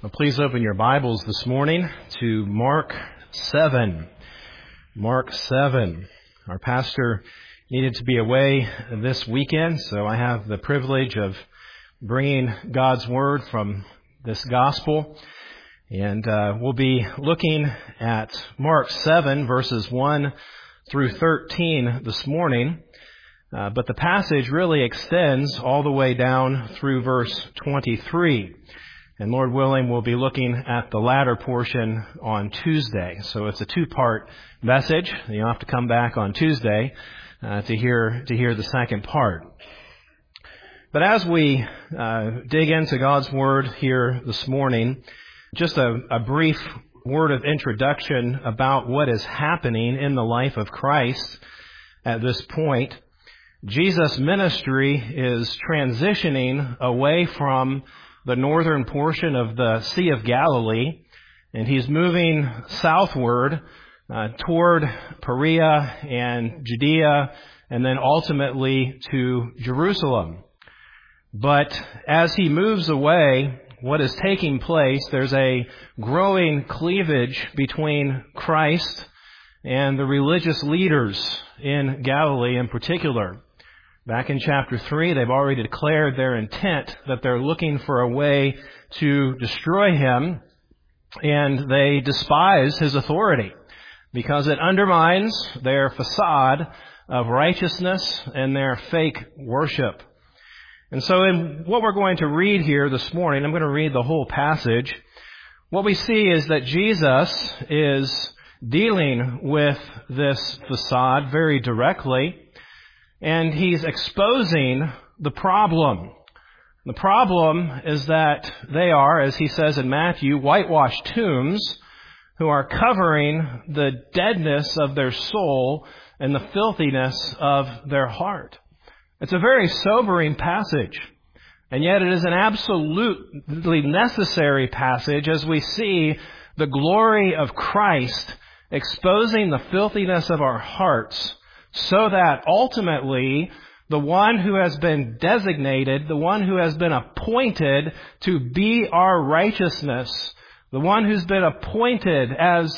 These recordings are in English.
Well, please open your Bibles this morning to Mark 7. Mark 7. Our pastor needed to be away this weekend, so I have the privilege of bringing God's Word from this Gospel. And we'll be looking at Mark 7, verses 1 through 13 this morning. But the passage really extends all the way down through verse 23. And Lord willing, we'll be looking at the latter portion on Tuesday. So it's a two-part message. You'll have to come back on Tuesday to hear the second part. But as we dig into God's Word here this morning, just a brief word of introduction about what is happening in the life of Christ at this point. Jesus' ministry is transitioning away from the northern portion of the Sea of Galilee, and he's moving southward toward Perea and Judea, and then ultimately to Jerusalem. But as he moves away, what is taking place, there's a growing cleavage between Christ and the religious leaders in Galilee in particular. Back in chapter 3, they've already declared their intent that they're looking for a way to destroy him, and they despise his authority because it undermines their facade of righteousness and their fake worship. And so in what we're going to read here this morning, I'm going to read the whole passage. What we see is that Jesus is dealing with this facade very directly, and he's exposing the problem. The problem is that they are, as he says in Matthew, whitewashed tombs who are covering the deadness of their soul and the filthiness of their heart. It's a very sobering passage, and yet it is an absolutely necessary passage as we see the glory of Christ exposing the filthiness of our hearts, so that ultimately the one who has been designated, the one who has been appointed to be our righteousness, the one who's been appointed as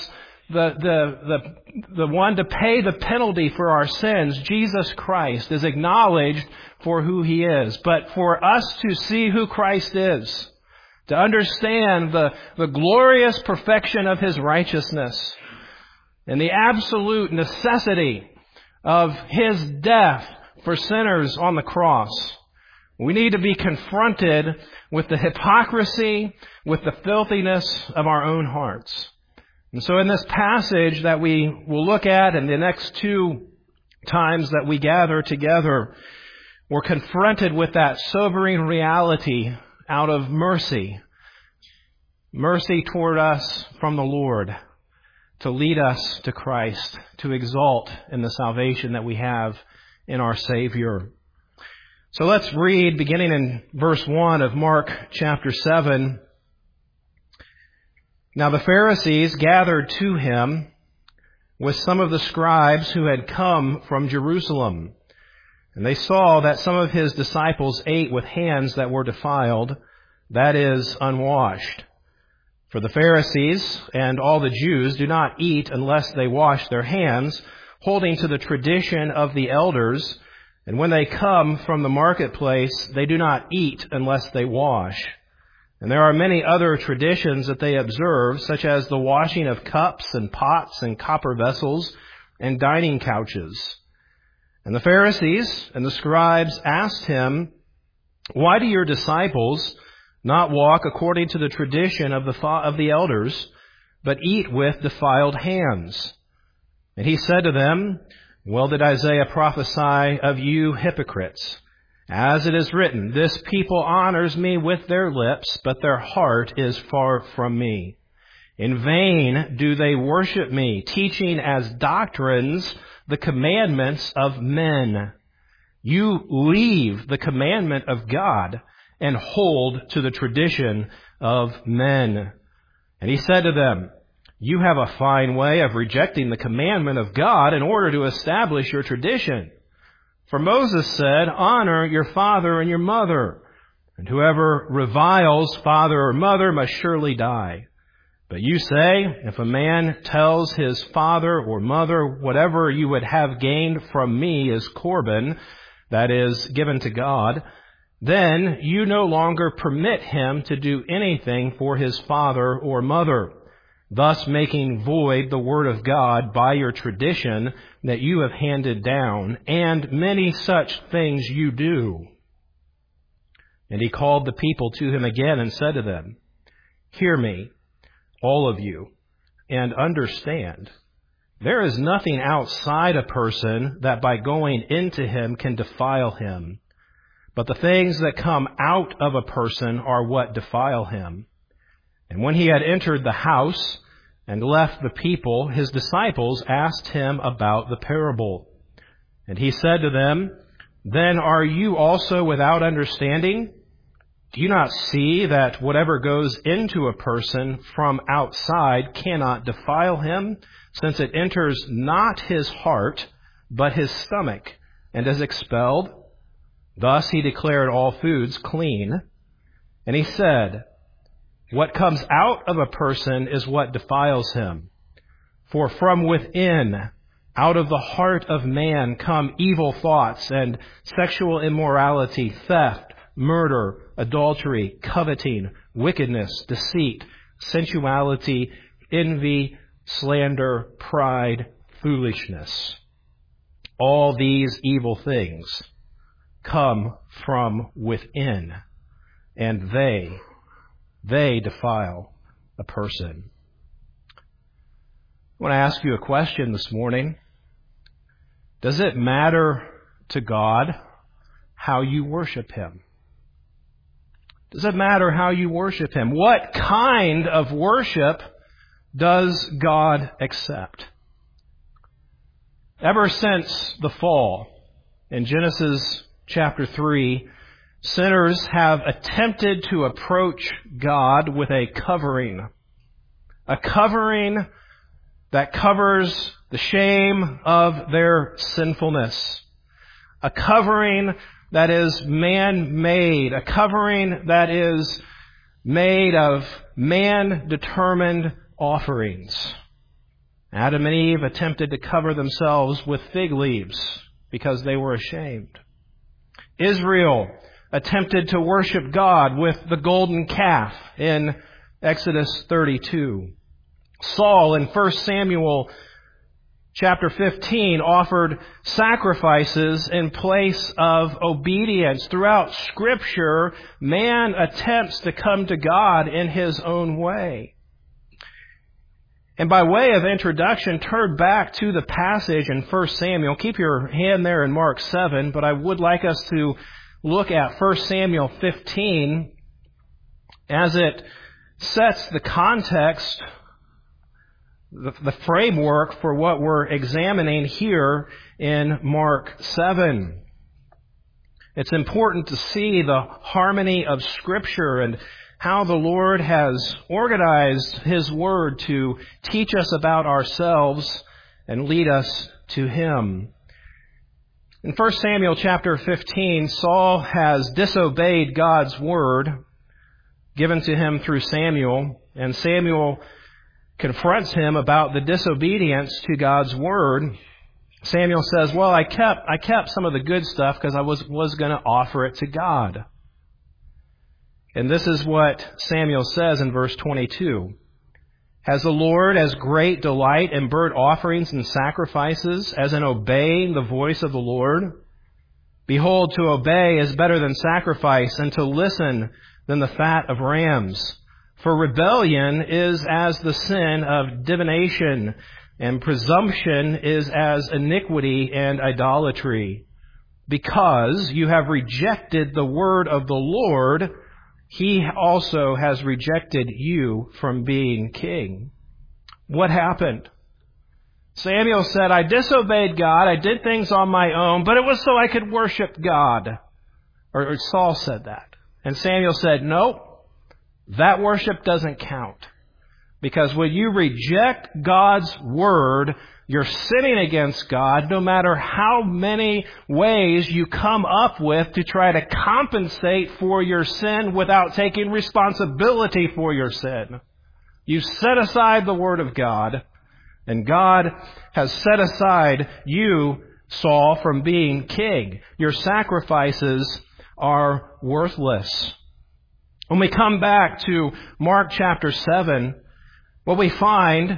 the one to pay the penalty for our sins, Jesus Christ, is acknowledged for who he is. But for us to see who Christ is, to understand the glorious perfection of his righteousness and the absolute necessity of his death for sinners on the cross, we need to be confronted with the hypocrisy, with the filthiness of our own hearts. And so in this passage that we will look at in the next two times that we gather together, we're confronted with that sobering reality out of mercy. Mercy toward us from the Lord, to lead us to Christ, to exalt in the salvation that we have in our Savior. So let's read, beginning in verse 1 of Mark chapter 7. Now the Pharisees gathered to him with some of the scribes who had come from Jerusalem. And they saw that some of his disciples ate with hands that were defiled, that is, unwashed. For the Pharisees and all the Jews do not eat unless they wash their hands, holding to the tradition of the elders. And when they come from the marketplace, they do not eat unless they wash. And there are many other traditions that they observe, such as the washing of cups and pots and copper vessels and dining couches. And the Pharisees and the scribes asked him, "Why do your disciples not walk according to the tradition of the elders, but eat with defiled hands?" And he said to them, "Well did Isaiah prophesy of you hypocrites. As it is written, this people honors me with their lips, but their heart is far from me. In vain do they worship me, teaching as doctrines the commandments of men. You leave the commandment of God and hold to the tradition of men." And he said to them, "You have a fine way of rejecting the commandment of God in order to establish your tradition. For Moses said, 'Honor your father and your mother,' And whoever reviles father or mother must surely die. But you say, if a man tells his father or mother, whatever you would have gained from me is Corban, that is, given to God, then you no longer permit him to do anything for his father or mother, thus making void the word of God by your tradition that you have handed down, and many such things you do. And he called the people to him again and said to them, Hear me, all of you, and understand. There is nothing outside a person that by going into him can defile him. But the things that come out of a person are what defile him. And when he had entered the house and left the people, his disciples asked him about the parable. And he said to them, Then are you also without understanding? Do you not see that whatever goes into a person from outside cannot defile him, since it enters not his heart, but his stomach, and is expelled? Thus he declared all foods clean. And he said, What comes out of a person is what defiles him. For from within, out of the heart of man, come evil thoughts and sexual immorality, theft, murder, adultery, coveting, wickedness, deceit, sensuality, envy, slander, pride, foolishness. All these evil things come from within, and they defile a person. I want to ask you a question this morning. Does it matter to God how you worship Him? Does it matter how you worship Him? What kind of worship does God accept? Ever since the fall, in Genesis chapter 3, sinners have attempted to approach God with a covering that covers the shame of their sinfulness, a covering that is man-made, a covering that is made of man-determined offerings. Adam and Eve attempted to cover themselves with fig leaves because they were ashamed. Israel attempted to worship God with the golden calf in Exodus 32. Saul in 1 Samuel chapter 15 offered sacrifices in place of obedience. Throughout Scripture, man attempts to come to God in his own way. And by way of introduction, turn back to the passage in 1 Samuel. Keep your hand there in Mark 7, but I would like us to look at 1 Samuel 15 as it sets the context, the framework for what we're examining here in Mark 7. It's important to see the harmony of Scripture and how the Lord has organized His Word to teach us about ourselves and lead us to Him. In 1 Samuel chapter 15, Saul has disobeyed God's Word given to him through Samuel, and Samuel confronts him about the disobedience to God's Word. Samuel says, well, I kept some of the good stuff because I was going to offer it to God. And this is what Samuel says in verse 22. Has the Lord as great delight in burnt offerings and sacrifices as in obeying the voice of the Lord? Behold, to obey is better than sacrifice, and to listen than the fat of rams. For rebellion is as the sin of divination, and presumption is as iniquity and idolatry. Because you have rejected the word of the Lord, He also has rejected you from being king. What happened? Samuel said, I disobeyed God, I did things on my own, but it was so I could worship God. Or Saul said that. And Samuel said, no. That worship doesn't count. Because when you reject God's word, you're sinning against God, no matter how many ways you come up with to try to compensate for your sin without taking responsibility for your sin. You set aside the Word of God, and God has set aside you, Saul, from being king. Your sacrifices are worthless. When we come back to Mark chapter 7, what we find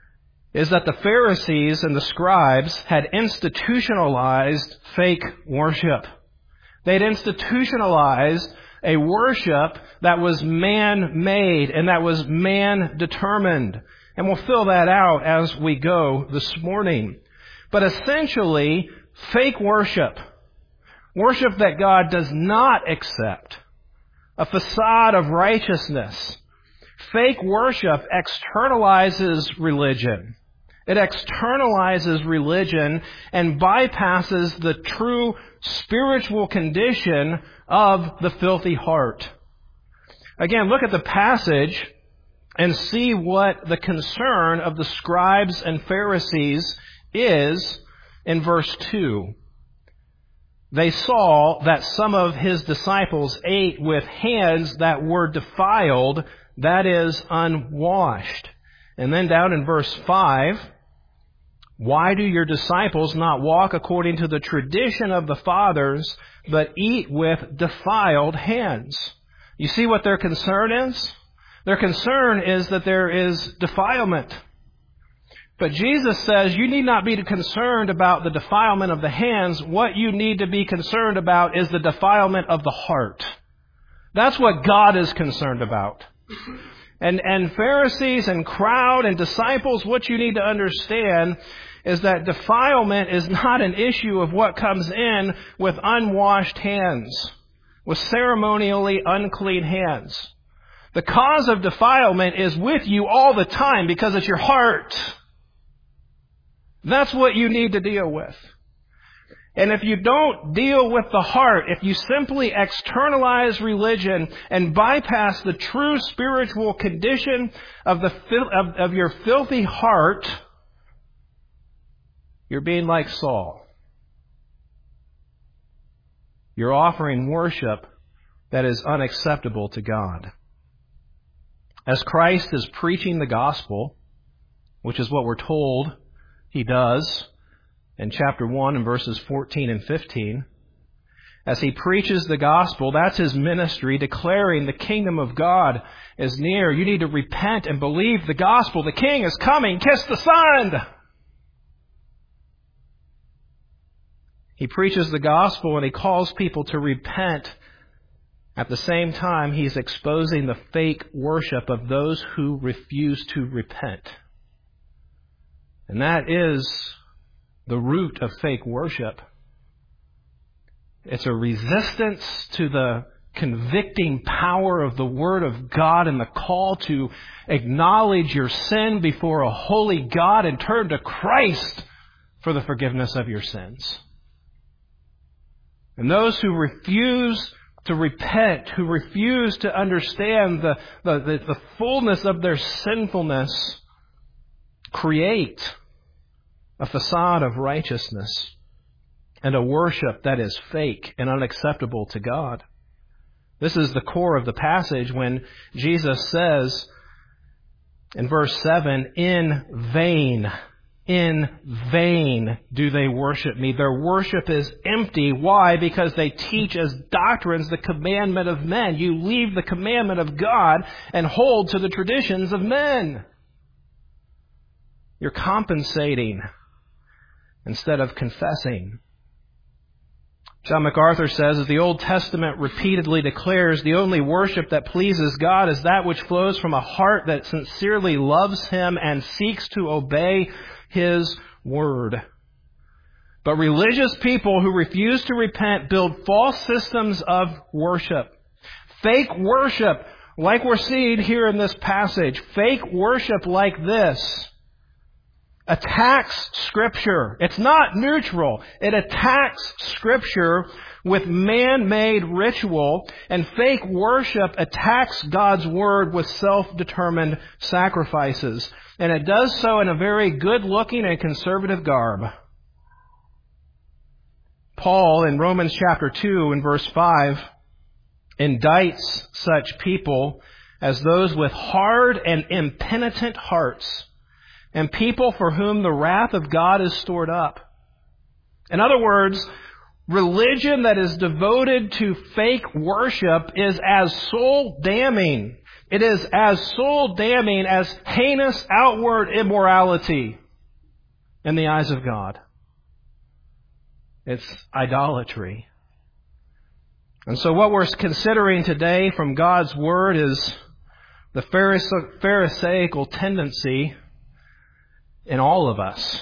is that the Pharisees and the scribes had institutionalized fake worship. They'd institutionalized a worship that was man-made and that was man-determined. And we'll fill that out as we go this morning. But essentially, fake worship, worship that God does not accept, a facade of righteousness. Fake worship externalizes religion. It externalizes religion and bypasses the true spiritual condition of the filthy heart. Again, look at the passage and see what the concern of the scribes and Pharisees is in verse 2. They saw that some of his disciples ate with hands that were defiled, that is, unwashed. And then down in verse 5, why do your disciples not walk according to the tradition of the fathers, but eat with defiled hands? You see what their concern is? Their concern is that there is defilement. But Jesus says you need not be concerned about the defilement of the hands. What you need to be concerned about is the defilement of the heart. That's what God is concerned about. And Pharisees and crowd and disciples, what you need to understand is that defilement is not an issue of what comes in with unwashed hands, with ceremonially unclean hands. The cause of defilement is with you all the time because it's your heart. That's what you need to deal with. And if you don't deal with the heart, if you simply externalize religion and bypass the true spiritual condition of your filthy heart, you're being like Saul. You're offering worship that is unacceptable to God. As Christ is preaching the gospel, which is what we're told He does in chapter 1 and verses 14 and 15, as He preaches the gospel, that's His ministry, declaring the kingdom of God is near. You need to repent and believe the gospel. The King is coming. Kiss the Son. He preaches the gospel and He calls people to repent. At the same time, He's exposing the fake worship of those who refuse to repent. And that is the root of fake worship. It's a resistance to the convicting power of the Word of God and the call to acknowledge your sin before a holy God and turn to Christ for the forgiveness of your sins. And those who refuse to repent, who refuse to understand the fullness of their sinfulness, create a facade of righteousness and a worship that is fake and unacceptable to God. This is the core of the passage when Jesus says in verse 7, in vain do they worship me. Their worship is empty. Why? Because they teach as doctrines the commandment of men. You leave the commandment of God and hold to the traditions of men. You're compensating instead of confessing. John MacArthur says, as the Old Testament repeatedly declares, the only worship that pleases God is that which flows from a heart that sincerely loves Him and seeks to obey His Word. But religious people who refuse to repent build false systems of worship. Fake worship, like we're seeing here in this passage. Fake worship like this attacks Scripture. It's not neutral. It attacks Scripture with man-made ritual, and fake worship attacks God's Word with self-determined sacrifices. And it does so in a very good-looking and conservative garb. Paul, in Romans chapter 2 and verse 5, indicts such people as those with hard and impenitent hearts, and people for whom the wrath of God is stored up. In other words, religion that is devoted to fake worship is as soul-damning. It is as soul-damning as heinous outward immorality in the eyes of God. It's idolatry. And so what we're considering today from God's Word is the Pharisaical tendency in all of us.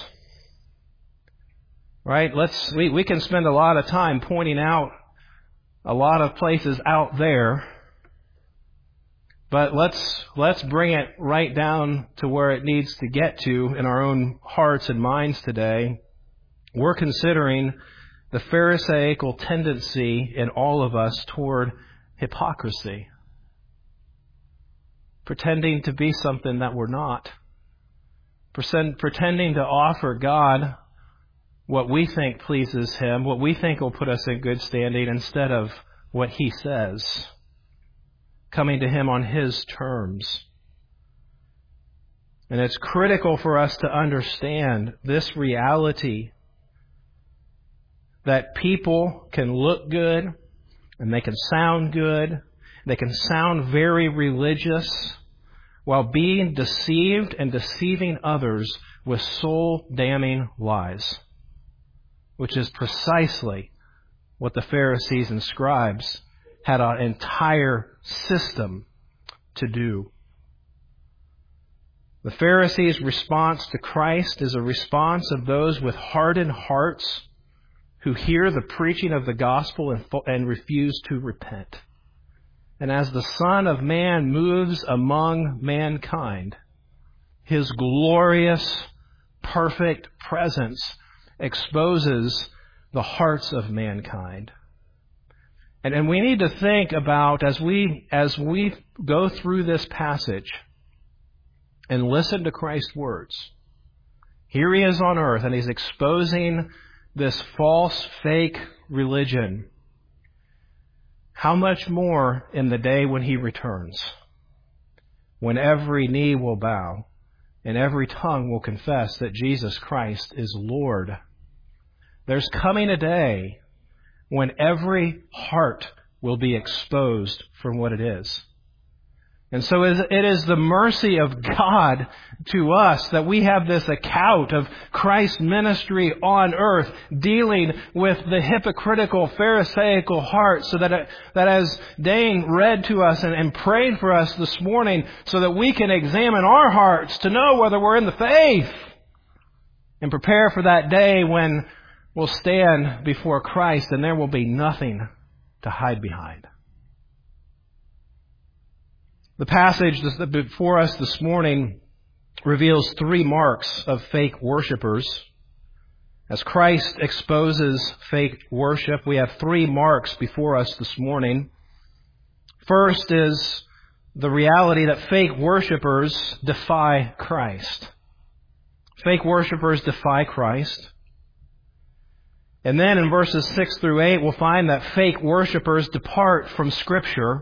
Right? We can spend a lot of time pointing out a lot of places out there, but let's bring it right down to where it needs to get to in our own hearts and minds today. We're considering the Pharisaical tendency in all of us toward hypocrisy. Pretending to be something that we're not. Pretending to offer God what we think pleases Him, what we think will put us in good standing instead of what He says. Coming to Him on His terms. And it's critical for us to understand this reality that people can look good and they can sound good. They can sound very religious while being deceived and deceiving others with soul-damning lies, which is precisely what the Pharisees and scribes had an entire system to do. The Pharisees' response to Christ is a response of those with hardened hearts who hear the preaching of the gospel and refuse to repent. And as the Son of Man moves among mankind, His glorious, perfect presence exposes the hearts of mankind. And we need to think about, as we go through this passage and listen to Christ's words, here He is on earth and He's exposing this false, fake religion. How much more in the day when He returns, when every knee will bow and every tongue will confess that Jesus Christ is Lord. There's coming a day when every heart will be exposed from what it is. And so it is the mercy of God to us that we have this account of Christ's ministry on earth dealing with the hypocritical, Pharisaical heart, so that as Dane read to us and prayed for us this morning, so that we can examine our hearts to know whether we're in the faith and prepare for that day when we'll stand before Christ and there will be nothing to hide behind. The passage that's before us this morning reveals three marks of fake worshipers. As Christ exposes fake worship, we have three marks before us this morning. First is the reality that fake worshipers defy Christ. Fake worshipers defy Christ. And then in verses 6 through 8, we'll find that fake worshipers depart from Scripture.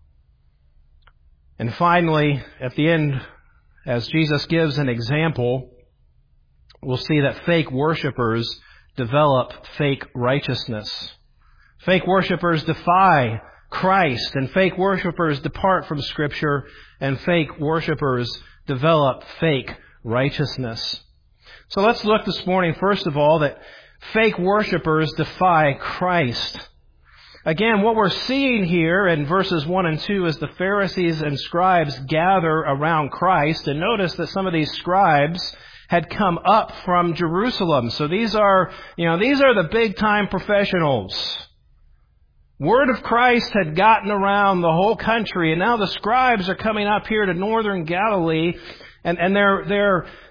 And finally, at the end, as Jesus gives an example, we'll see that fake worshipers develop fake righteousness. Fake worshipers defy Christ, and fake worshipers depart from Scripture, and fake worshipers develop fake righteousness. So let's look this morning, first of all, that fake worshipers defy Christ. Again, what we're seeing here in verses 1 and 2 is the Pharisees and scribes gather around Christ. And notice that some of these scribes had come up from Jerusalem. So these are the big time professionals. Word of Christ had gotten around the whole country, and now the scribes are coming up here to northern Galilee, and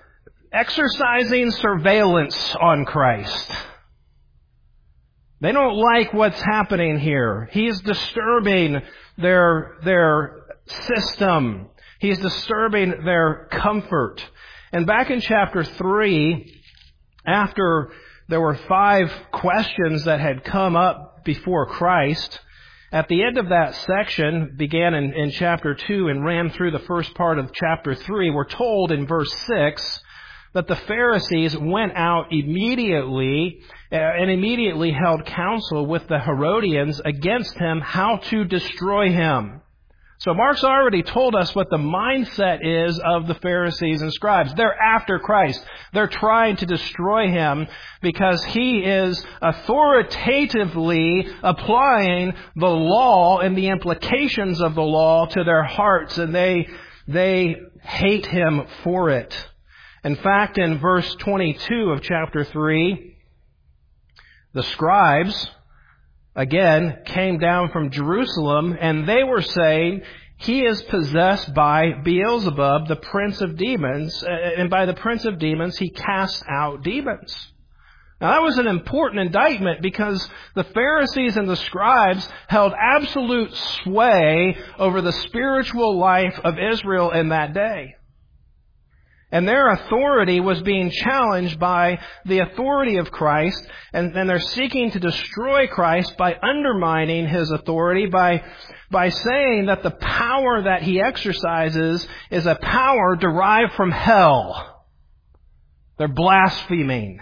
exercising surveillance on Christ. They don't like what's happening here. He's disturbing their system. He's disturbing their comfort. And back in chapter 3, after there were 5 questions that had come up before Christ, at the end of that section, began in chapter 2 and ran through the first part of chapter 3, we're told in verse 6 that the Pharisees went out immediately and immediately held counsel with the Herodians against him, how to destroy him. So Mark's already told us what the mindset is of the Pharisees and scribes. They're after Christ. They're trying to destroy him because he is authoritatively applying the law and the implications of the law to their hearts, and they hate him for it. In fact, in verse 22 of chapter 3, the scribes, again, came down from Jerusalem, and they were saying, he is possessed by Beelzebub, the prince of demons, and by the prince of demons he casts out demons. Now that was an important indictment because the Pharisees and the scribes held absolute sway over the spiritual life of Israel in that day. And their authority was being challenged by the authority of Christ, and they're seeking to destroy Christ by undermining his authority, by saying that the power that he exercises is a power derived from hell. They're blaspheming.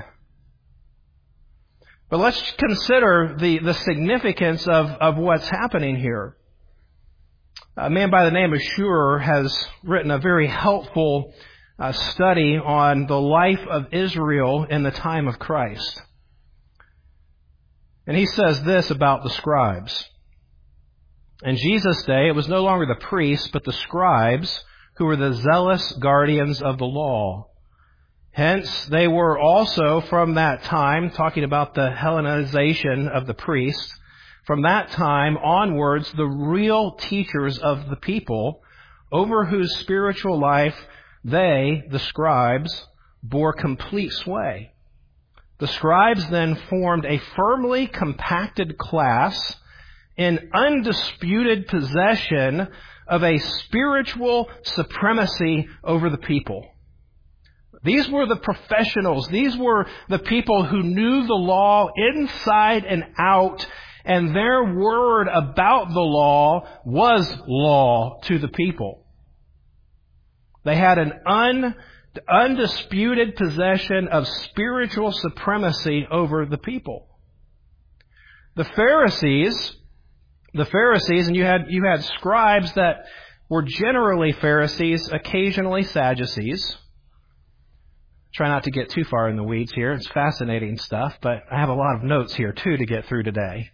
But let's consider the significance of what's happening here. A man by the name of Schur has written a very helpful study on the life of Israel in the time of Christ. And he says this about the scribes. In Jesus' day, it was no longer the priests, but the scribes who were the zealous guardians of the law. Hence, they were also from that time, talking about the Hellenization of the priests, from that time onwards, the real teachers of the people, over whose spiritual life they, the scribes, bore complete sway. The scribes then formed a firmly compacted class in undisputed possession of a spiritual supremacy over the people. These were the professionals. These were the people who knew the law inside and out, and their word about the law was law to the people. They had an undisputed possession of spiritual supremacy over the people. The Pharisees, and you had scribes that were generally Pharisees, occasionally Sadducees. Try not to get too far in the weeds here. It's fascinating stuff, but I have a lot of notes here too to get through today.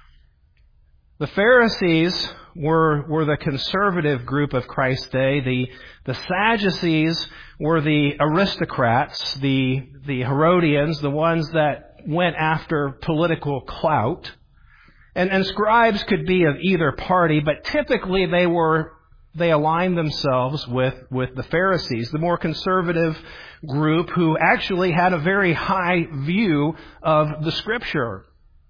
The Pharisees were the conservative group of Christ's day. The Sadducees were the aristocrats, the Herodians, the ones that went after political clout. And scribes could be of either party, but typically they aligned themselves with the Pharisees, the more conservative group who actually had a very high view of the Scripture.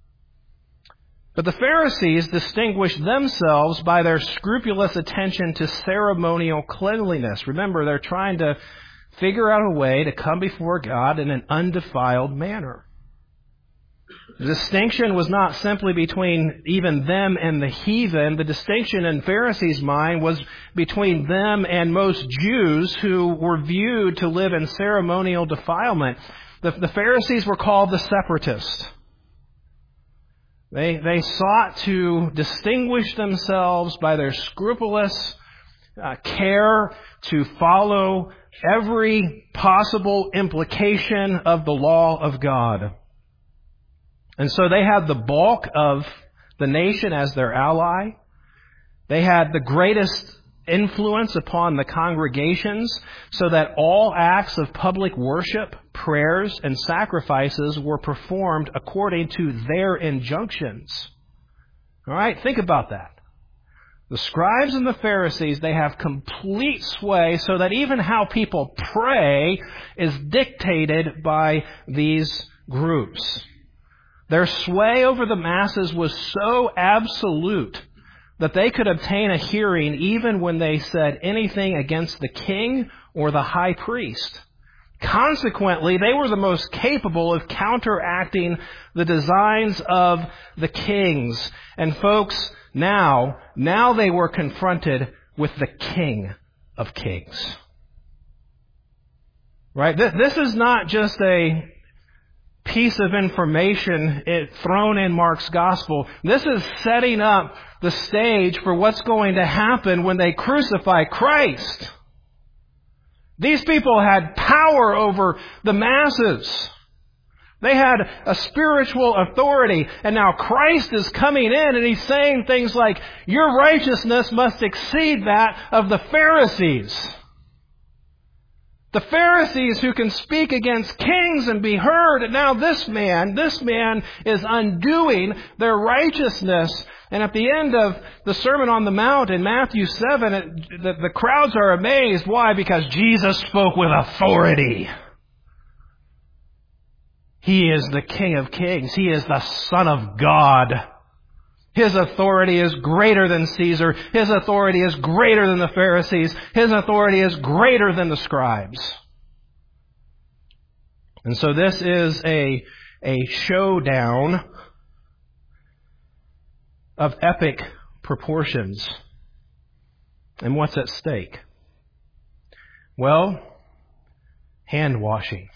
But the Pharisees distinguished themselves by their scrupulous attention to ceremonial cleanliness. Remember, they're trying to figure out a way to come before God in an undefiled manner. The distinction was not simply between even them and the heathen. The distinction in Pharisees' mind was between them and most Jews who were viewed to live in ceremonial defilement. The Pharisees were called the separatists. They sought to distinguish themselves by their scrupulous care to follow every possible implication of the law of God. And so they had the bulk of the nation as their ally. They had the greatest influence upon the congregations so that all acts of public worship, prayers, and sacrifices were performed according to their injunctions. All right, think about that. The scribes and the Pharisees, they have complete sway so that even how people pray is dictated by these groups. Their sway over the masses was so absolute that they could obtain a hearing even when they said anything against the king or the high priest. Consequently, they were the most capable of counteracting the designs of the kings. And folks, now they were confronted with the King of Kings. Right? This is not just a piece of information thrown in Mark's gospel. This is setting up the stage for what's going to happen when they crucify Christ. These people had power over the masses. They had a spiritual authority. And now Christ is coming in and He's saying things like, your righteousness must exceed that of the Pharisees. The Pharisees who can speak against kings and be heard. And now this man is undoing their righteousness. And at the end of the Sermon on the Mount in Matthew 7, the crowds are amazed. Why? Because Jesus spoke with authority. He is the King of Kings. He is the Son of God. His authority is greater than Caesar. His authority is greater than the Pharisees. His authority is greater than the scribes. And so this is a showdown of epic proportions. And what's at stake? Well, hand washing.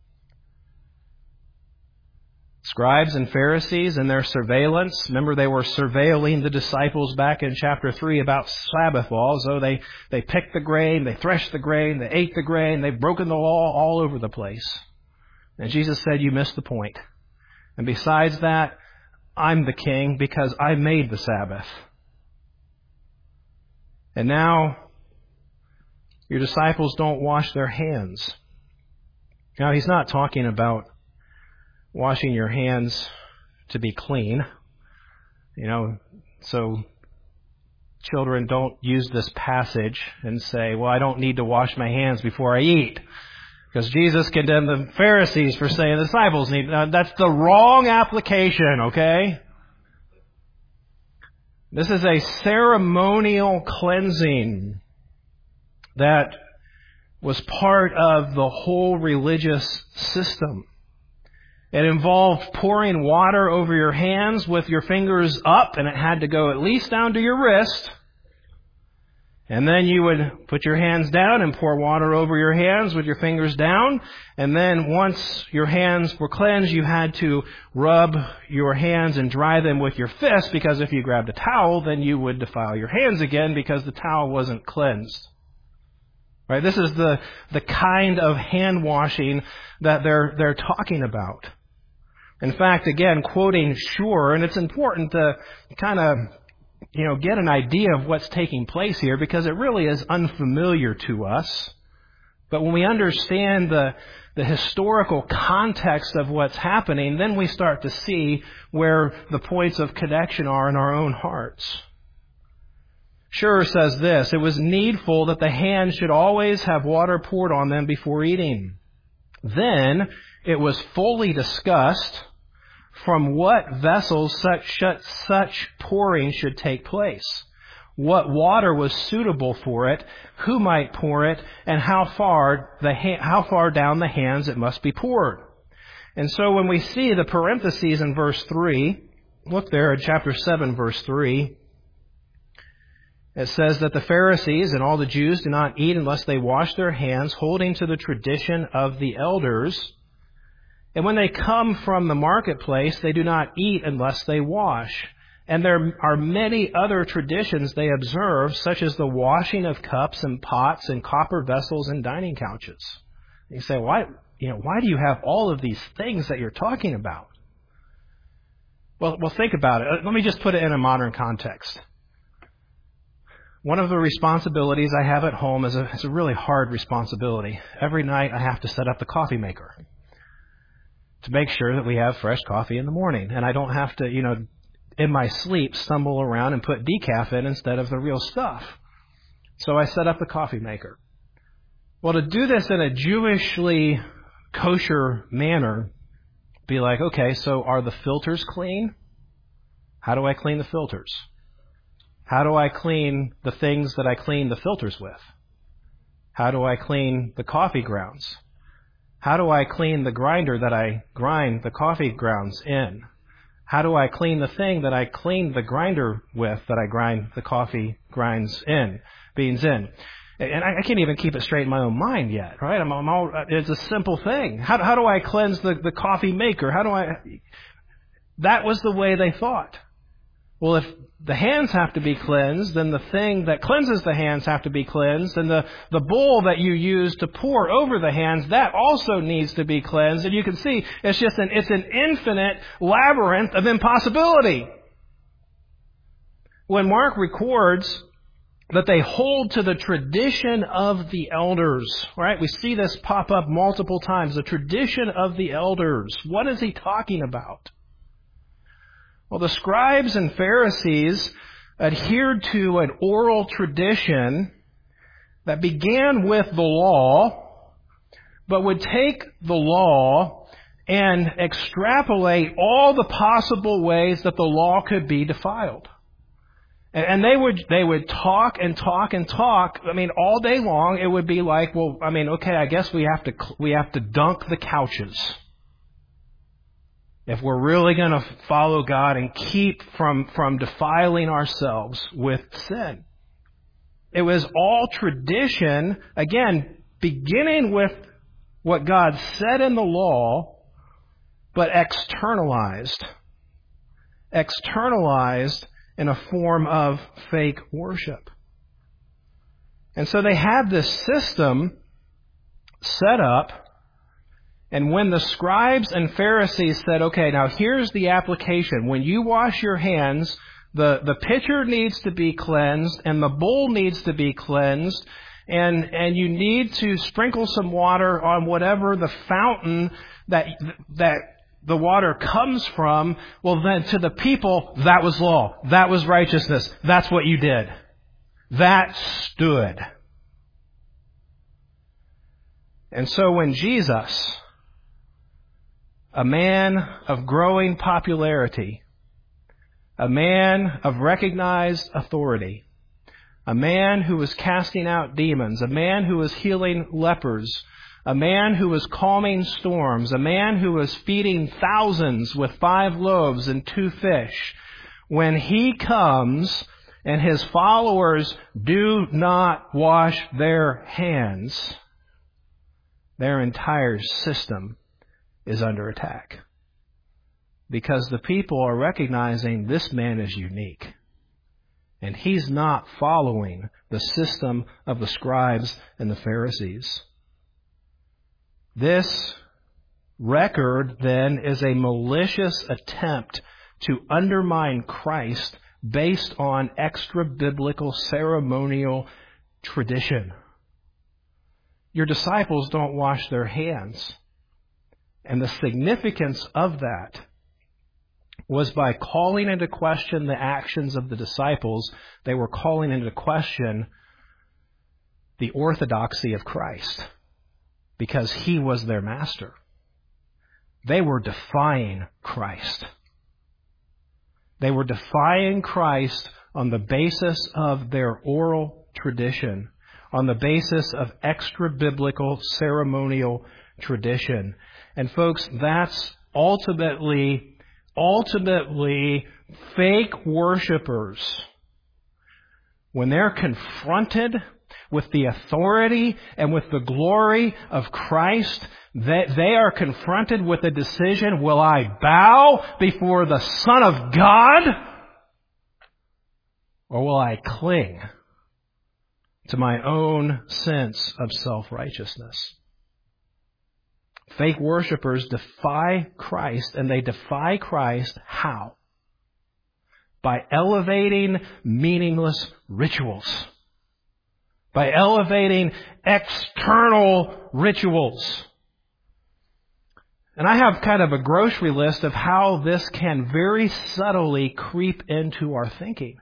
Scribes and Pharisees and their surveillance. Remember, they were surveilling the disciples back in chapter 3 about Sabbath laws. So they picked the grain, they threshed the grain, they ate the grain, they've broken the law all over the place. And Jesus said, you missed the point. And besides that, I'm the king because I made the Sabbath. And now, your disciples don't wash their hands. Now, He's not talking about washing your hands to be clean. So children, don't use this passage and say, well, I don't need to wash my hands before I eat. Because Jesus condemned the Pharisees for saying the disciples need. That's the wrong application, okay? This is a ceremonial cleansing that was part of the whole religious system. It involved pouring water over your hands with your fingers up, and it had to go at least down to your wrist. And then you would put your hands down and pour water over your hands with your fingers down. And then once your hands were cleansed, you had to rub your hands and dry them with your fist, because if you grabbed a towel, then you would defile your hands again because the towel wasn't cleansed. Right? This is the kind of hand washing that they're talking about. In fact, again, quoting Schur, and it's important to kind of get an idea of what's taking place here, because it really is unfamiliar to us. But when we understand the historical context of what's happening, then we start to see where the points of connection are in our own hearts. Schur says this: it was needful that the hands should always have water poured on them before eating. Then it was fully discussed from what vessels such pouring should take place, what water was suitable for it, who might pour it, and how far down the hands it must be poured. And so when we see the parentheses in verse 3, look there in chapter 7, verse 3, it says that the Pharisees and all the Jews do not eat unless they wash their hands, holding to the tradition of the elders. And when they come from the marketplace, they do not eat unless they wash. And there are many other traditions they observe, such as the washing of cups and pots and copper vessels and dining couches. And you say, why do you have all of these things that you're talking about? Well, think about it. Let me just put it in a modern context. One of the responsibilities I have at home is a really hard responsibility. Every night I have to set up the coffee maker to make sure that we have fresh coffee in the morning. And I don't have to, in my sleep, stumble around and put decaf in instead of the real stuff. So I set up the coffee maker. Well, to do this in a Jewishly kosher manner, be like, okay, so are the filters clean? How do I clean the filters? How do I clean the things that I clean the filters with? How do I clean the coffee grounds? How do I clean the grinder that I grind the coffee grounds in? How do I clean the thing that I clean the grinder with that I grind the coffee beans in? And I can't even keep it straight in my own mind yet, right? It's a simple thing. How do I cleanse the coffee maker? That was the way they thought. Well, if the hands have to be cleansed, then the thing that cleanses the hands have to be cleansed, and the bowl that you use to pour over the hands, that also needs to be cleansed. And you can see it's an infinite labyrinth of impossibility. When Mark records that they hold to the tradition of the elders, right? We see this pop up multiple times. The tradition of the elders. What is he talking about? Well, the scribes and Pharisees adhered to an oral tradition that began with the law, but would take the law and extrapolate all the possible ways that the law could be defiled. And they would talk and talk and talk. I mean, all day long. It would be like, well, I mean, okay, I guess we have to dunk the couches if we're really going to follow God and keep from defiling ourselves with sin. It was all tradition, again, beginning with what God said in the law, but externalized in a form of fake worship. And so they had this system set up. And when the scribes and Pharisees said, okay, now here's the application. When you wash your hands, the pitcher needs to be cleansed and the bowl needs to be cleansed. And you need to sprinkle some water on whatever the fountain that the water comes from. Well, then to the people, that was law. That was righteousness. That's what you did. That stood. And so when Jesus, a man of growing popularity, a man of recognized authority, a man who was casting out demons, a man who was healing lepers, a man who was calming storms, a man who was feeding thousands with 5 loaves and 2 fish, when he comes and his followers do not wash their hands, their entire system is under attack. Because the people are recognizing this man is unique. And he's not following the system of the scribes and the Pharisees. This record, then, is a malicious attempt to undermine Christ based on extra-biblical ceremonial tradition. Your disciples don't wash their hands. And the significance of that was by calling into question the actions of the disciples, they were calling into question the orthodoxy of Christ, because he was their master. They were defying Christ. They were defying Christ on the basis of their oral tradition, on the basis of extra-biblical ceremonial tradition. And folks, that's ultimately fake worshipers. When they're confronted with the authority and with the glory of Christ, they are confronted with a decision: will I bow before the Son of God, or will I cling to my own sense of self-righteousness? Fake worshipers defy Christ, and they defy Christ how? By elevating meaningless rituals. By elevating external rituals. And I have kind of a grocery list of how this can very subtly creep into our thinking.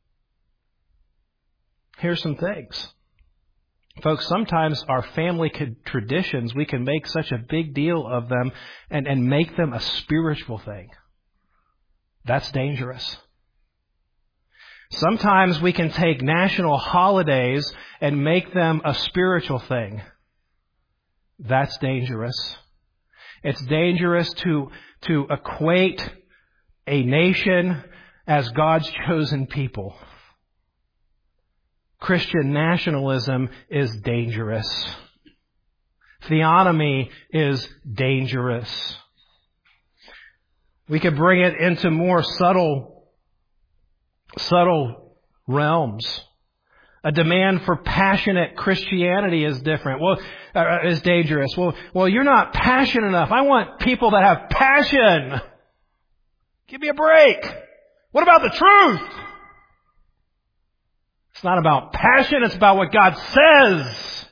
Here's some things. Folks, sometimes our family traditions, we can make such a big deal of them and make them a spiritual thing. That's dangerous. Sometimes we can take national holidays and make them a spiritual thing. That's dangerous. It's dangerous to equate a nation as God's chosen people. Christian nationalism is dangerous. Theonomy is dangerous. We could bring it into more subtle realms. A demand for passionate Christianity is different. Is dangerous. Well, you're not passionate enough. I want people that have passion. Give me a break. What about the truth? It's not about passion. It's about what God says.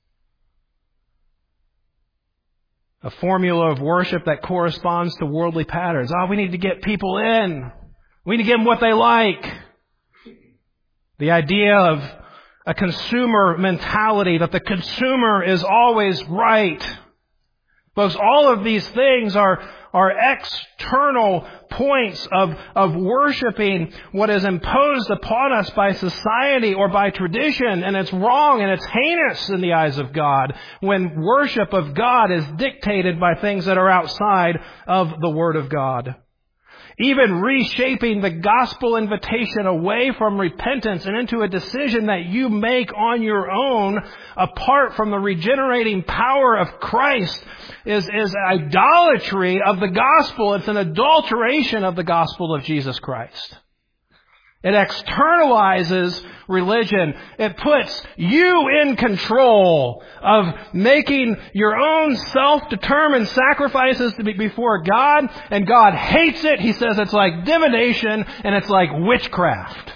A formula of worship that corresponds to worldly patterns. We need to get people in. We need to give them what they like. The idea of a consumer mentality, that the consumer is always right. Folks, all of these things are external points of worshiping what is imposed upon us by society or by tradition, and it's wrong and it's heinous in the eyes of God when worship of God is dictated by things that are outside of the Word of God. Even reshaping the gospel invitation away from repentance and into a decision that you make on your own apart from the regenerating power of Christ is idolatry of the gospel. It's an adulteration of the gospel of Jesus Christ. It externalizes religion. It puts you in control of making your own self-determined sacrifices to be before God, and God hates it. He says it's like divination and it's like witchcraft.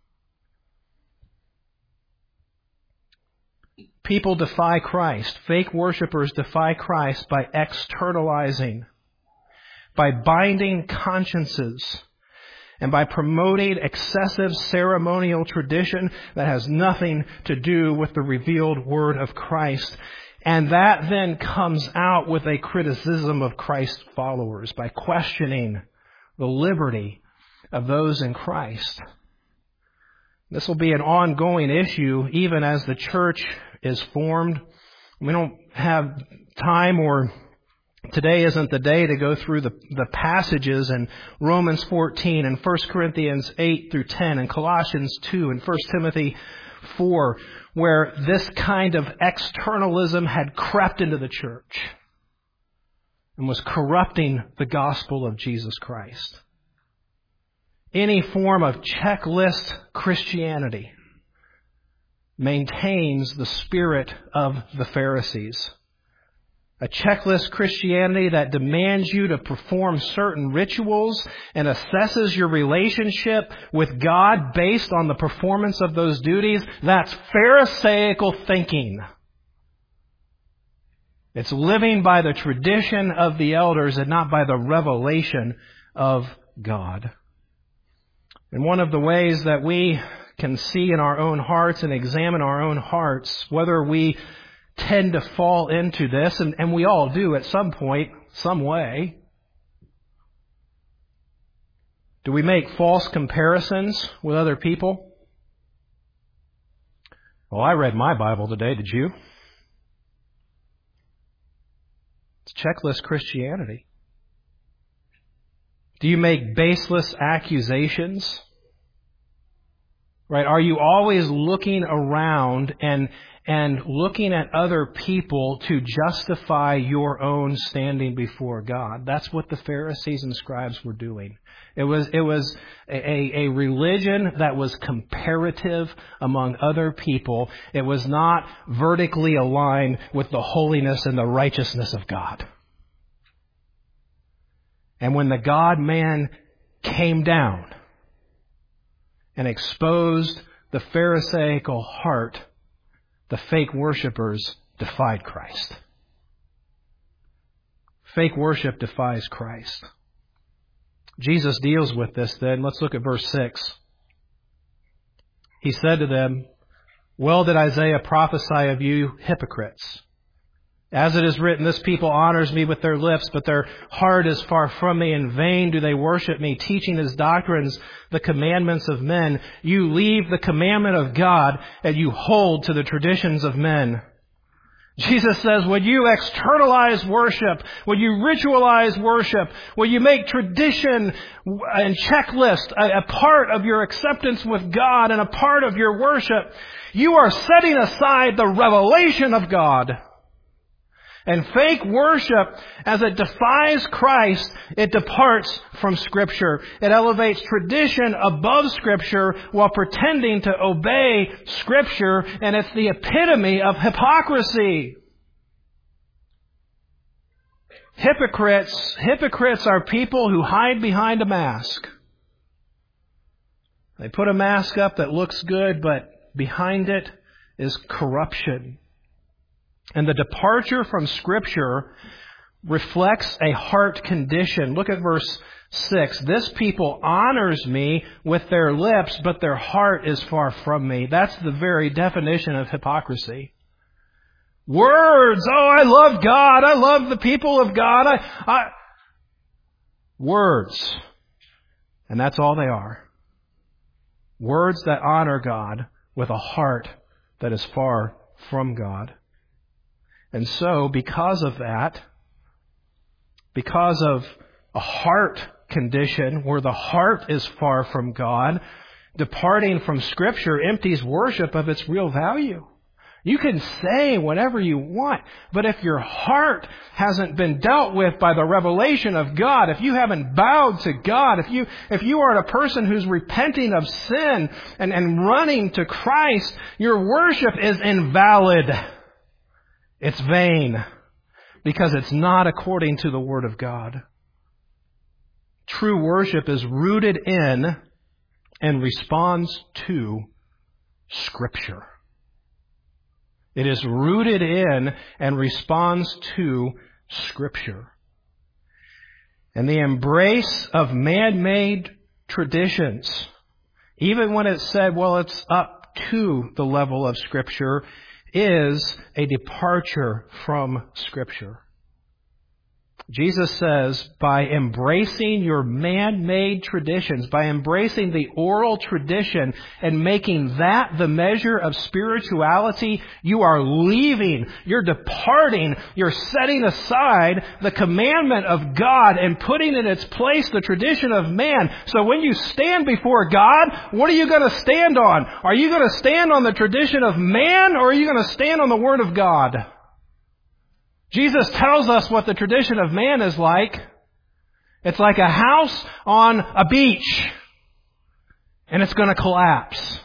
People defy Christ. Fake worshipers defy Christ by externalizing, by binding consciences, and by promoting excessive ceremonial tradition that has nothing to do with the revealed Word of Christ. And that then comes out with a criticism of Christ's followers by questioning the liberty of those in Christ. This will be an ongoing issue even as the church is formed. We don't have time, or today isn't the day to go through the passages in Romans 14 and 1 Corinthians 8 through 10 and Colossians 2 and 1 Timothy 4, where this kind of externalism had crept into the church and was corrupting the gospel of Jesus Christ. Any form of checklist Christianity maintains the spirit of the Pharisees. A checklist Christianity that demands you to perform certain rituals and assesses your relationship with God based on the performance of those duties, that's Pharisaical thinking. It's living by the tradition of the elders and not by the revelation of God. And one of the ways that we can see in our own hearts and examine our own hearts whether we tend to fall into this, and we all do at some point, some way. Do we make false comparisons with other people? Well, I read my Bible today, did you? It's checklist Christianity. Do you make baseless accusations? Right? Are you always looking around and looking at other people to justify your own standing before God? That's what the Pharisees and scribes were doing. It was a religion that was comparative among other people. It was not vertically aligned with the holiness and the righteousness of God. And when the God-man came down and exposed the Pharisaical heart, the fake worshipers defied Christ. Fake worship defies Christ. Jesus deals with this then. Let's look at verse 6. He said to them, "Well did Isaiah prophesy of you hypocrites. As it is written, this people honors me with their lips, but their heart is far from me. In vain do they worship me, teaching as doctrines the commandments of men. You leave the commandment of God, and you hold to the traditions of men." Jesus says, when you externalize worship, when you ritualize worship, when you make tradition and checklist a part of your acceptance with God and a part of your worship, you are setting aside the revelation of God. And fake worship, as it defies Christ, it departs from Scripture. It elevates tradition above Scripture while pretending to obey Scripture, and it's the epitome of hypocrisy. Hypocrites are people who hide behind a mask. They put a mask up that looks good, but behind it is corruption. And the departure from Scripture reflects a heart condition. Look at verse 6. This people honors me with their lips, but their heart is far from me. That's the very definition of hypocrisy. Words. Oh, I love God. I love the people of God. Words. And that's all they are. Words that honor God with a heart that is far from God. And so, because of that, because of a heart condition where the heart is far from God, departing from Scripture empties worship of its real value. You can say whatever you want, but if your heart hasn't been dealt with by the revelation of God, if you haven't bowed to God, if you are a person who's repenting of sin and running to Christ, your worship is invalid. It's vain because it's not according to the Word of God. True worship is rooted in and responds to Scripture. It is rooted in and responds to Scripture. And the embrace of man-made traditions, even when it's said, well, it's up to the level of Scripture, is a departure from Scripture. Jesus says, by embracing your man-made traditions, by embracing the oral tradition and making that the measure of spirituality, you are leaving, you're departing, you're setting aside the commandment of God and putting in its place the tradition of man. So when you stand before God, what are you going to stand on? Are you going to stand on the tradition of man, or are you going to stand on the Word of God? Jesus tells us what the tradition of man is like. It's like a house on a beach, and it's going to collapse.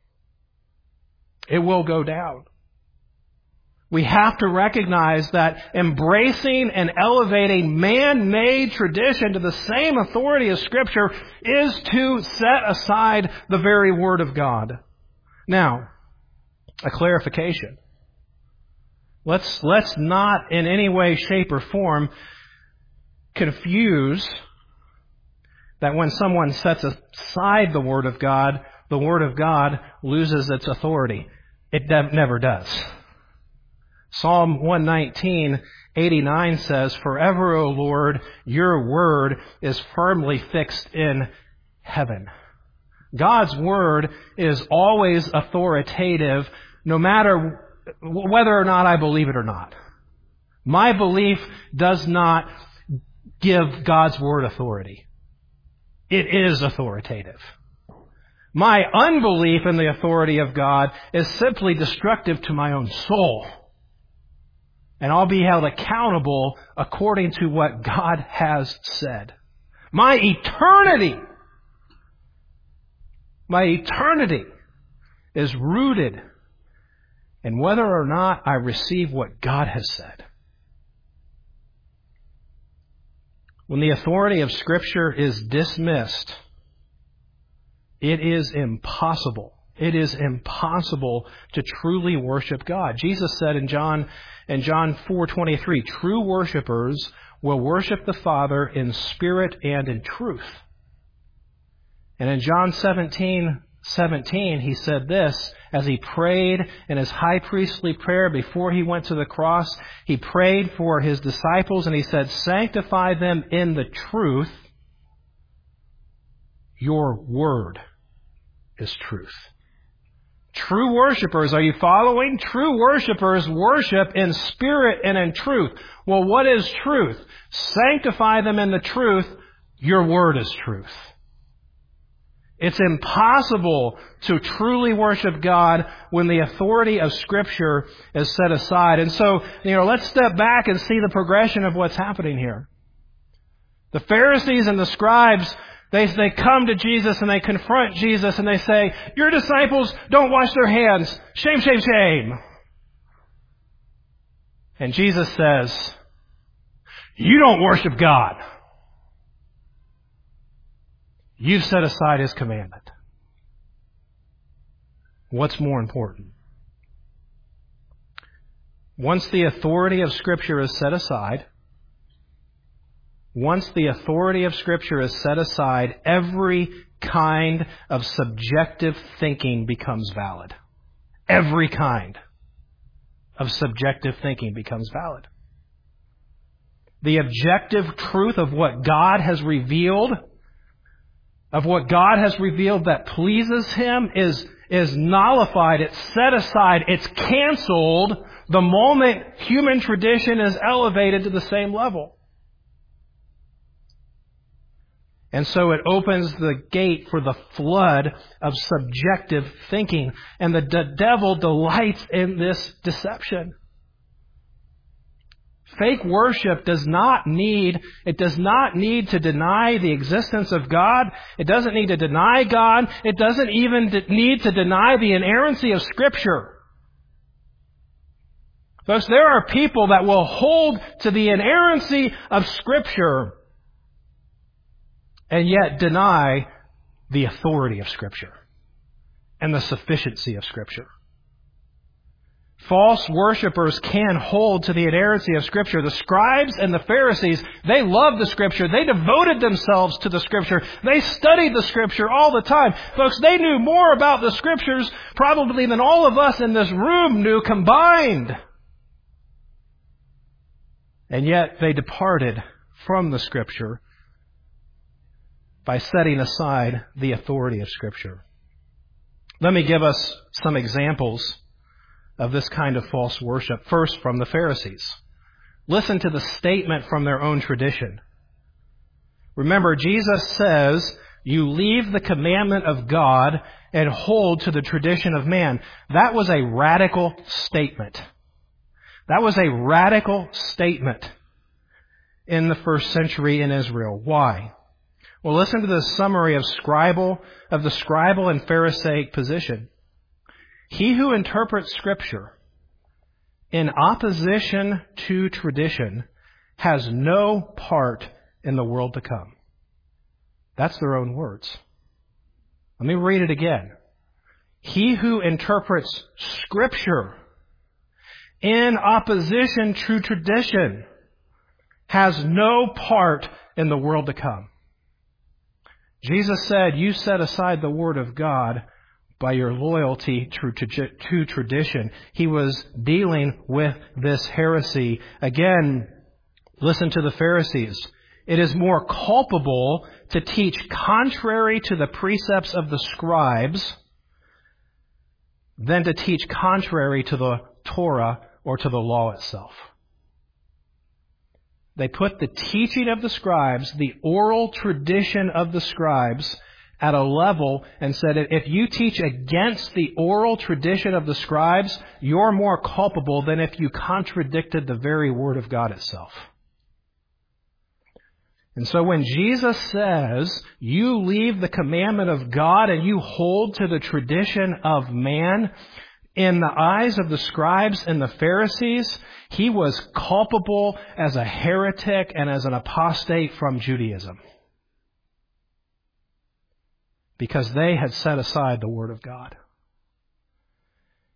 It will go down. We have to recognize that embracing and elevating man-made tradition to the same authority as Scripture is to set aside the very Word of God. Now, a clarification. Let's not in any way, shape, or form confuse that when someone sets aside the Word of God loses its authority. It never does. Psalm 119:89 says, "Forever, O Lord, your word is firmly fixed in heaven." God's word is always authoritative, no matter whether or not I believe it or not. My belief does not give God's word authority. It is authoritative. My unbelief in the authority of God is simply destructive to my own soul. And I'll be held accountable according to what God has said. My eternity is rooted in whether or not I receive what God has said. When the authority of Scripture is dismissed, it is impossible It is impossible to truly worship God. Jesus said in John 4:23, true worshipers will worship the Father in spirit and in truth. And in John 17:17, he said this, as he prayed in his high priestly prayer before he went to the cross, he prayed for his disciples and he said, sanctify them in the truth. Your word is truth. True worshipers, are you following? True worshipers worship in spirit and in truth. Well, what is truth? Sanctify them in the truth. Your word is truth. It's impossible to truly worship God when the authority of Scripture is set aside. And so, let's step back and see the progression of what's happening here. The Pharisees and the scribes, they come to Jesus and they confront Jesus and they say, your disciples don't wash their hands. Shame, shame, shame. And Jesus says, you don't worship God. You've set aside His commandment. What's more important? Once the authority of Scripture is set aside, every kind of subjective thinking becomes valid. Every kind of subjective thinking becomes valid. The objective truth of what God has revealed, that pleases Him is nullified, it's set aside, it's canceled the moment human tradition is elevated to the same level. And so it opens the gate for the flood of subjective thinking. And the devil delights in this deception. Fake worship does not need to deny the existence of God. It doesn't need to deny God. It doesn't even need to deny the inerrancy of Scripture. Folks, there are people that will hold to the inerrancy of Scripture and yet deny the authority of Scripture and the sufficiency of Scripture. False worshipers can hold to the inerrancy of Scripture. The scribes and the Pharisees, they loved the Scripture. They devoted themselves to the Scripture. They studied the Scripture all the time. Folks, they knew more about the Scriptures probably than all of us in this room knew combined. And yet they departed from the Scripture by setting aside the authority of Scripture. Let me give us some examples of this kind of false worship. First, from the Pharisees. Listen to the statement from their own tradition. Remember, Jesus says, you leave the commandment of God and hold to the tradition of man. That was a radical statement. That was a radical statement in the first century in Israel. Why? Well, listen to the summary of the scribal and Pharisaic position. He who interprets Scripture in opposition to tradition has no part in the world to come. That's their own words. Let me read it again. He who interprets Scripture in opposition to tradition has no part in the world to come. Jesus said, you set aside the Word of God by your loyalty to tradition. He was dealing with this heresy. Again, listen to the Pharisees. It is more culpable to teach contrary to the precepts of the scribes than to teach contrary to the Torah or to the law itself. They put the teaching of the scribes, the oral tradition of the scribes, at a level and said, if you teach against the oral tradition of the scribes, you're more culpable than if you contradicted the very Word of God itself. And so when Jesus says, you leave the commandment of God and you hold to the tradition of man, in the eyes of the scribes and the Pharisees, he was culpable as a heretic and as an apostate from Judaism. Because they had set aside the Word of God.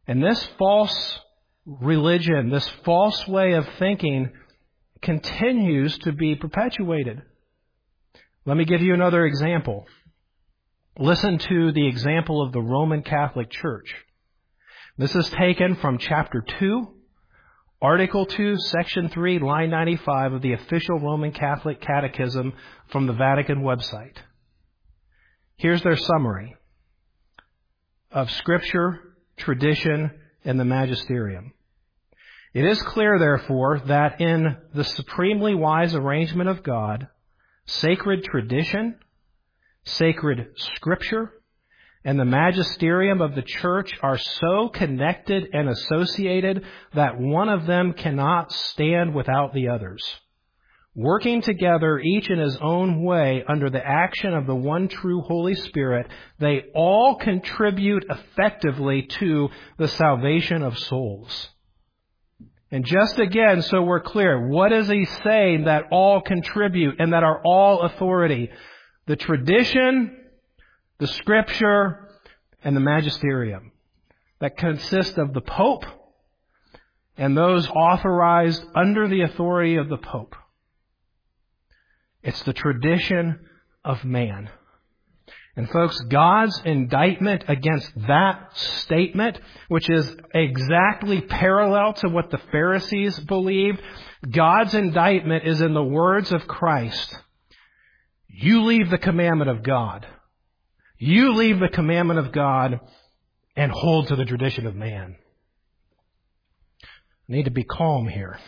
And this false religion, this false way of thinking continues to be perpetuated. Let me give you another example. Listen to the example of the Roman Catholic Church. This is taken from chapter 2, Article 2, Section 3, line 95 of the official Roman Catholic Catechism from the Vatican website. Here's their summary of Scripture, tradition, and the magisterium. It is clear, therefore, that in the supremely wise arrangement of God, sacred tradition, sacred Scripture, and the magisterium of the Church are so connected and associated that one of them cannot stand without the others. Working together, each in his own way, under the action of the one true Holy Spirit, they all contribute effectively to the salvation of souls. And just again, so we're clear, what is he saying that all contribute and that are all authority? The tradition, the Scripture, and the magisterium that consist of the Pope and those authorized under the authority of the Pope. It's the tradition of man. And folks, God's indictment against that statement, which is exactly parallel to what the Pharisees believed, God's indictment is in the words of Christ. You leave the commandment of God. You leave the commandment of God and hold to the tradition of man. I need to be calm here.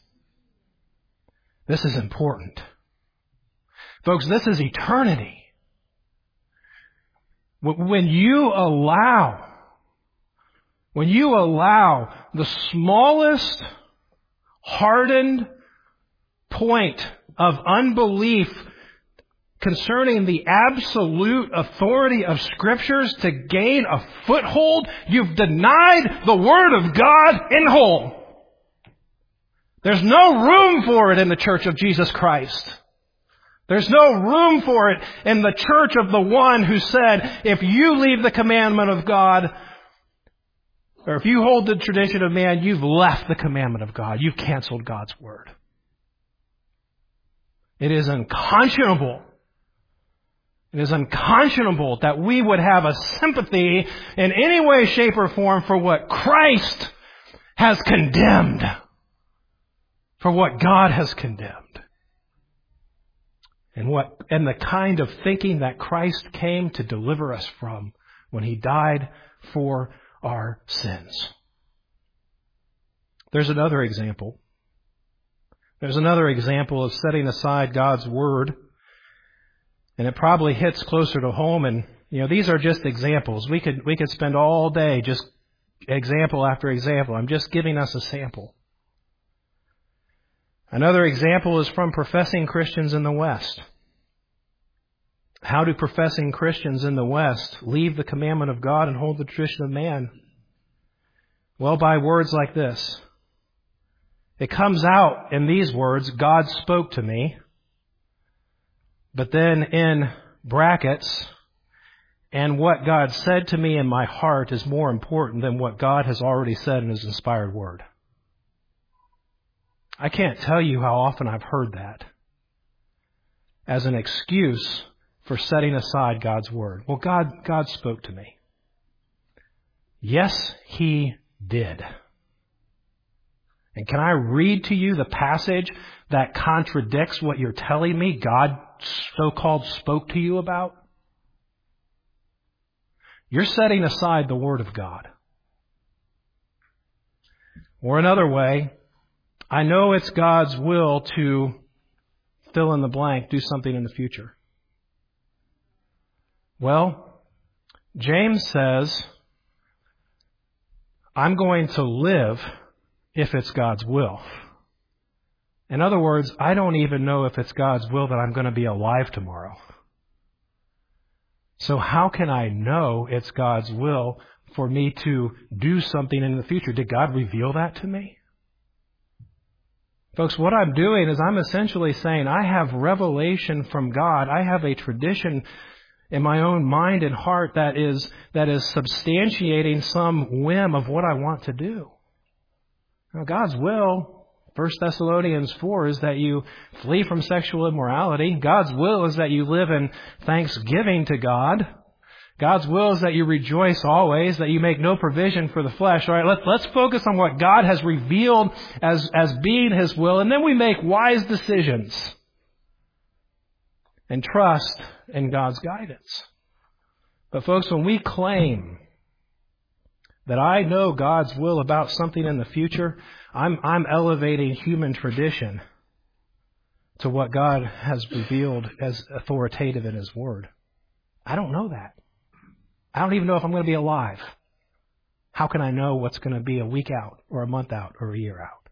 This is important. Folks, this is eternity. When you allow the smallest hardened point of unbelief concerning the absolute authority of Scriptures to gain a foothold, you've denied the Word of God in whole. There's no room for it in the Church of Jesus Christ. There's no room for it in the church of the one who said, if you leave the commandment of God, or if you hold the tradition of man, you've left the commandment of God. You've canceled God's Word. It is unconscionable. It is unconscionable that we would have a sympathy in any way, shape, or form for what Christ has condemned, for what God has condemned. And the kind of thinking that Christ came to deliver us from when He died for our sins. There's another example. There's another example of setting aside God's Word. And it probably hits closer to home. And, these are just examples. We could spend all day just example after example. I'm just giving us a sample. Another example is from professing Christians in the West. How do professing Christians in the West leave the commandment of God and hold the tradition of man? Well, by words like this. It comes out in these words, God spoke to me. But then in brackets, and what God said to me in my heart is more important than what God has already said in His inspired Word. I can't tell you how often I've heard that as an excuse for setting aside God's Word. Well, God spoke to me. Yes, He did. And can I read to you the passage that contradicts what you're telling me God so-called spoke to you about? You're setting aside the Word of God. Or another way, I know it's God's will to fill in the blank, do something in the future. Well, James says, I'm going to live if it's God's will. In other words, I don't even know if it's God's will that I'm going to be alive tomorrow. So how can I know it's God's will for me to do something in the future? Did God reveal that to me? Folks, what I'm doing is I'm essentially saying I have revelation from God. I have a tradition in my own mind and heart that is substantiating some whim of what I want to do. Now, God's will, 1 Thessalonians 4, is that you flee from sexual immorality. God's will is that you live in thanksgiving to God. God's will is that you rejoice always, that you make no provision for the flesh. All right, let's focus on what God has revealed as being His will, and then we make wise decisions and trust in God's guidance. But folks, when we claim that I know God's will about something in the future, I'm elevating human tradition to what God has revealed as authoritative in His Word. I don't know that. I don't even know if I'm going to be alive. How can I know what's going to be a week out or a month out or a year out?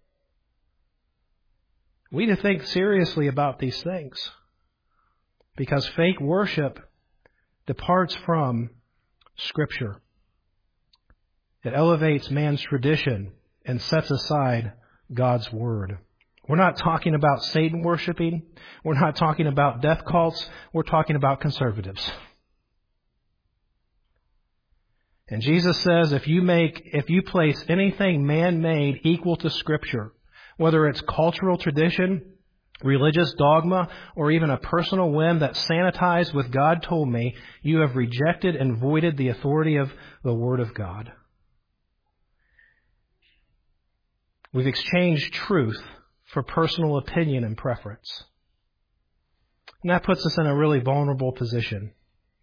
We need to think seriously about these things, because fake worship departs from Scripture. It elevates man's tradition and sets aside God's Word. We're not talking about Satan worshiping. We're not talking about death cults. We're talking about conservatives. And Jesus says if you place anything man-made equal to Scripture, whether it's cultural tradition, religious dogma, or even a personal whim that's sanitized with God told me, you have rejected and voided the authority of the Word of God. We've exchanged truth for personal opinion and preference. And that puts us in a really vulnerable position.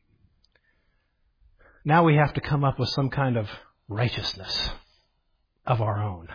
Now we have to come up with some kind of righteousness of our own.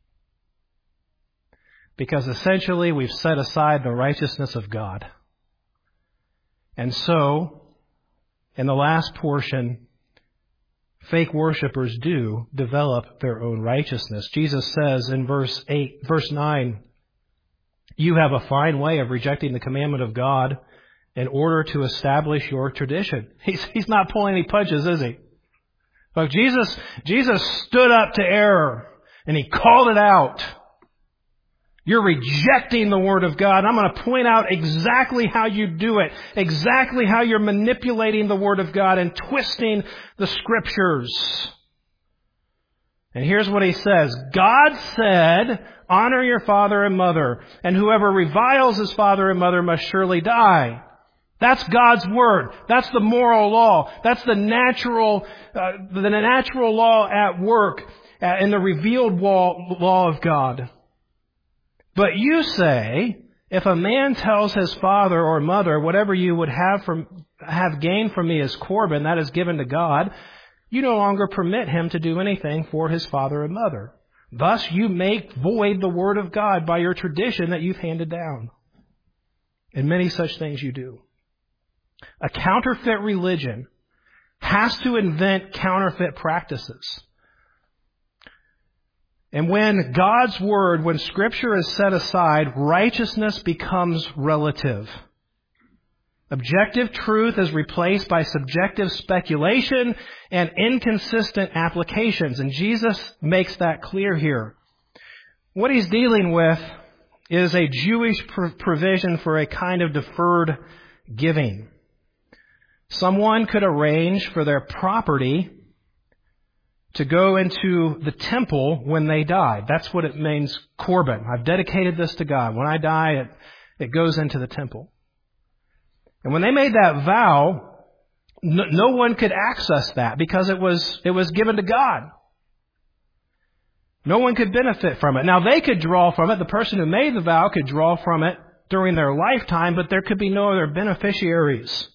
Because essentially we've set aside the righteousness of God. And so, in the last portion, fake worshipers do develop their own righteousness. Jesus says in verse 9, you have a fine way of rejecting the commandment of God in order to establish your tradition. He's not pulling any punches, is he? Look, Jesus stood up to error and He called it out. You're rejecting the Word of God. I'm going to point out exactly how you do it, exactly how you're manipulating the Word of God and twisting the Scriptures. And here's what He says. God said, honor your father and mother, and whoever reviles his father and mother must surely die. That's God's Word. That's the moral law. That's the natural law at work in the revealed law of God. But you say, if a man tells his father or mother, whatever you would have gained from me is Corban, that is given to God, you no longer permit him to do anything for his father and mother. Thus you make void the Word of God by your tradition that you've handed down. And many such things you do. A counterfeit religion has to invent counterfeit practices. And when God's Word, when Scripture is set aside, righteousness becomes relative. Objective truth is replaced by subjective speculation and inconsistent applications. And Jesus makes that clear here. What He's dealing with is a Jewish provision for a kind of deferred giving. Someone could arrange for their property to go into the temple when they died. That's what it means, Corban. I've dedicated this to God. When I die, it goes into the temple. And when they made that vow, no one could access that because it was given to God. No one could benefit from it. Now they could draw from it. The person who made the vow could draw from it during their lifetime, but there could be no other beneficiaries.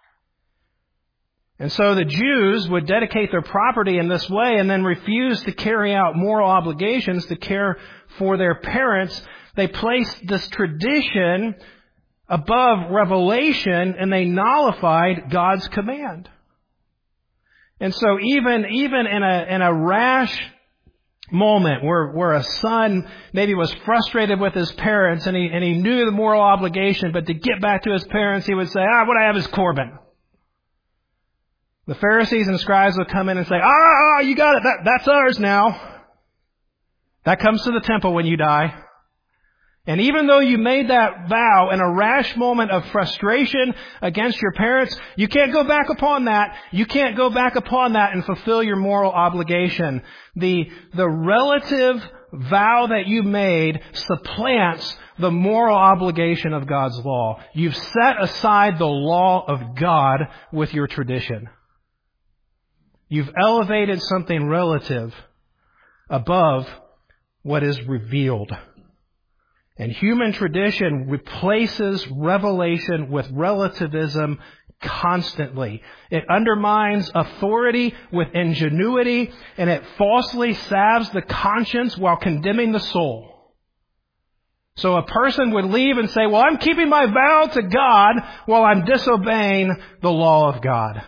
And so the Jews would dedicate their property in this way and then refuse to carry out moral obligations to care for their parents. They placed this tradition above revelation and they nullified God's command. And so even in a rash moment where a son maybe was frustrated with his parents and he knew the moral obligation, but to get back to his parents he would say, what I have is Corban. The Pharisees and scribes would come in and say, you got it. That's ours now. That comes to the temple when you die. And even though you made that vow in a rash moment of frustration against your parents, you can't go back upon that. You can't go back upon that and fulfill your moral obligation. The relative vow that you made supplants the moral obligation of God's law. You've set aside the law of God with your tradition. You've elevated something relative above what is revealed. And human tradition replaces revelation with relativism constantly. It undermines authority with ingenuity, and it falsely salves the conscience while condemning the soul. So a person would leave and say, well, I'm keeping my vow to God while I'm disobeying the law of God.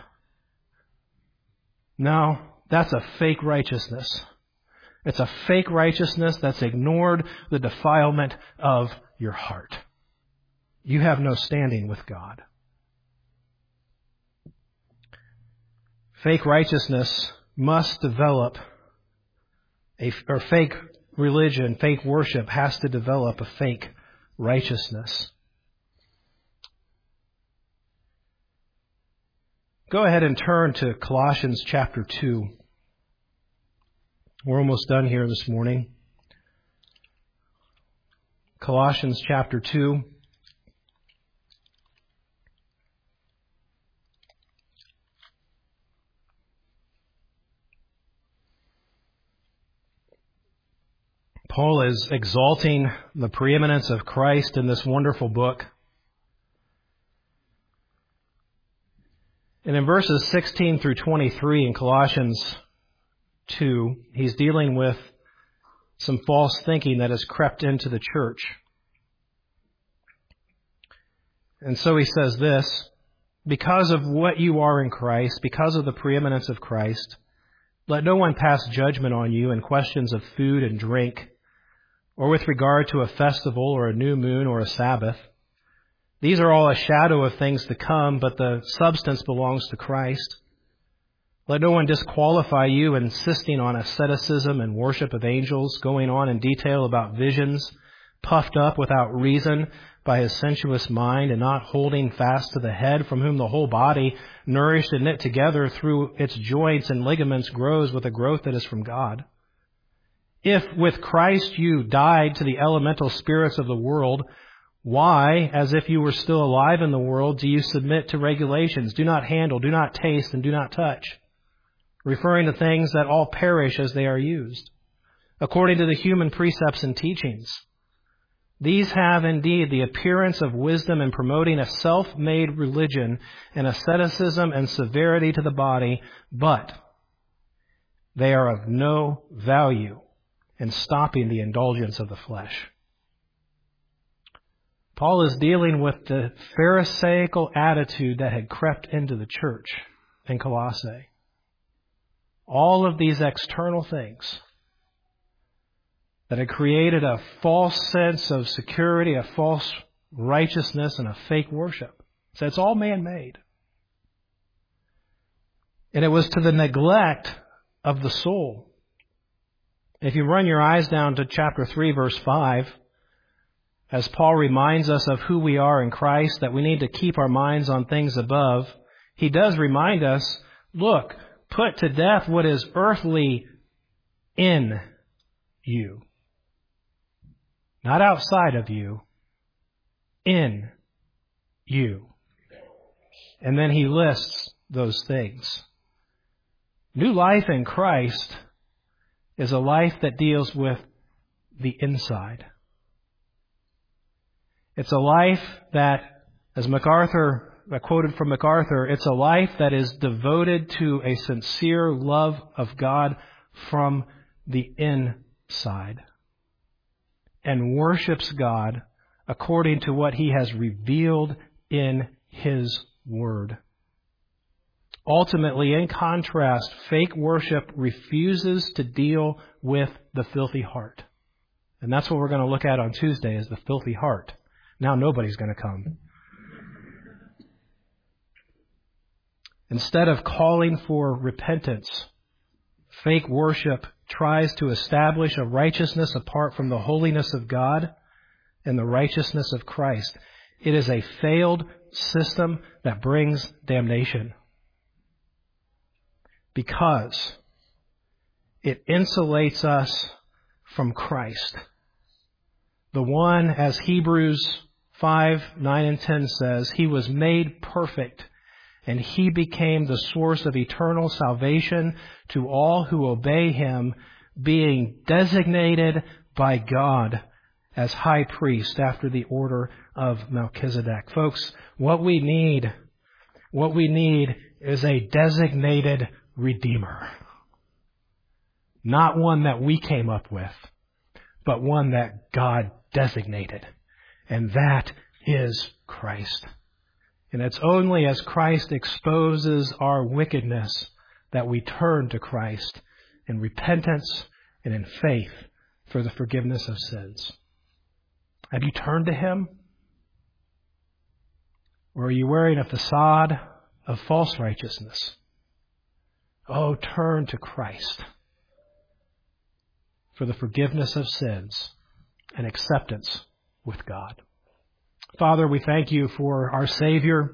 No, that's a fake righteousness. It's a fake righteousness that's ignored the defilement of your heart. You have no standing with God. Fake righteousness must develop, or fake religion, fake worship has to develop a fake righteousness. Go ahead and turn to Colossians chapter 2. We're almost done here this morning. Colossians chapter 2. Paul is exalting the preeminence of Christ in this wonderful book. And in verses 16 through 23 in Colossians 2, he's dealing with some false thinking that has crept into the church. And so he says this, because of what you are in Christ, because of the preeminence of Christ, let no one pass judgment on you in questions of food and drink, or with regard to a festival or a new moon or a Sabbath. These are all a shadow of things to come, but the substance belongs to Christ. Let no one disqualify you, insisting on asceticism and worship of angels, going on in detail about visions, puffed up without reason by his sensuous mind, and not holding fast to the head, from whom the whole body, nourished and knit together through its joints and ligaments, grows with a growth that is from God. If with Christ you died to the elemental spirits of the world, why, as if you were still alive in the world, do you submit to regulations? Do not handle, do not taste, and do not touch, referring to things that all perish as they are used, according to the human precepts and teachings. These have indeed the appearance of wisdom in promoting a self-made religion and asceticism and severity to the body, but they are of no value in stopping the indulgence of the flesh. Paul is dealing with the Pharisaical attitude that had crept into the church in Colossae. All of these external things that had created a false sense of security, a false righteousness, and a fake worship. So it's all man-made. And it was to the neglect of the soul. If you run your eyes down to chapter 3, verse 5, as Paul reminds us of who we are in Christ, that we need to keep our minds on things above, he does remind us, look, put to death what is earthly in you. Not outside of you, in you. And then he lists those things. New life in Christ is a life that deals with the inside. It's a life that, as I quoted from MacArthur, it's a life that is devoted to a sincere love of God from the inside and worships God according to what He has revealed in His Word. Ultimately, in contrast, fake worship refuses to deal with the filthy heart. And that's what we're going to look at on Tuesday, is the filthy heart. Now nobody's going to come. Instead of calling for repentance, fake worship tries to establish a righteousness apart from the holiness of God in the righteousness of Christ. It is a failed system that brings damnation because it insulates us from Christ. The one, as Hebrews 5, 9, and 10 says, he was made perfect, and he became the source of eternal salvation to all who obey him, being designated by God as high priest after the order of Melchizedek. Folks, what we need is a designated Redeemer. Not one that we came up with, but one that God designated. And that is Christ. And it's only as Christ exposes our wickedness that we turn to Christ in repentance and in faith for the forgiveness of sins. Have you turned to him? Or are you wearing a facade of false righteousness? Oh, turn to Christ for the forgiveness of sins and acceptance with God. Father, we thank you for our Savior,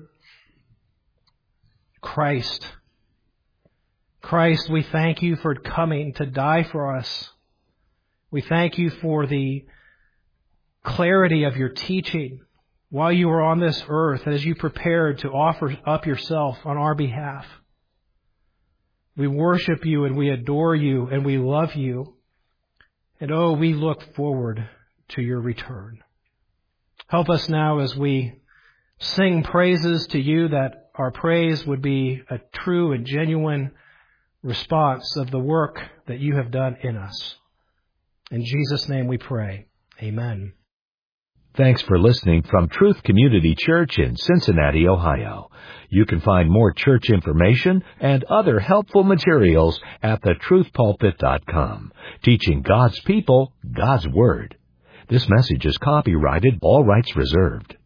Christ. Christ, we thank you for coming to die for us. We thank you for the clarity of your teaching while you were on this earth as you prepared to offer up yourself on our behalf. We worship you and we adore you and we love you. And oh, we look forward to your return. Help us now as we sing praises to you, that our praise would be a true and genuine response of the work that you have done in us. In Jesus' name we pray. Amen. Thanks for listening from Truth Community Church in Cincinnati, Ohio. You can find more church information and other helpful materials at thetruthpulpit.com, teaching God's people God's Word. This message is copyrighted, all rights reserved.